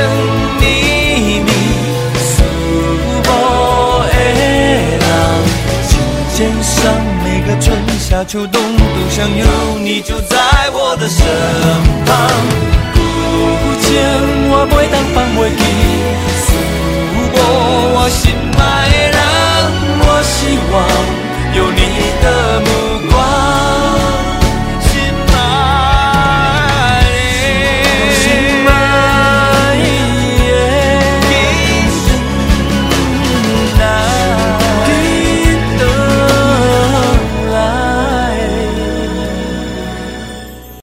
秘密，思无的人，琴键上每个春夏秋冬都想有你就在我的身旁。古情我袂当放袂记，思无我心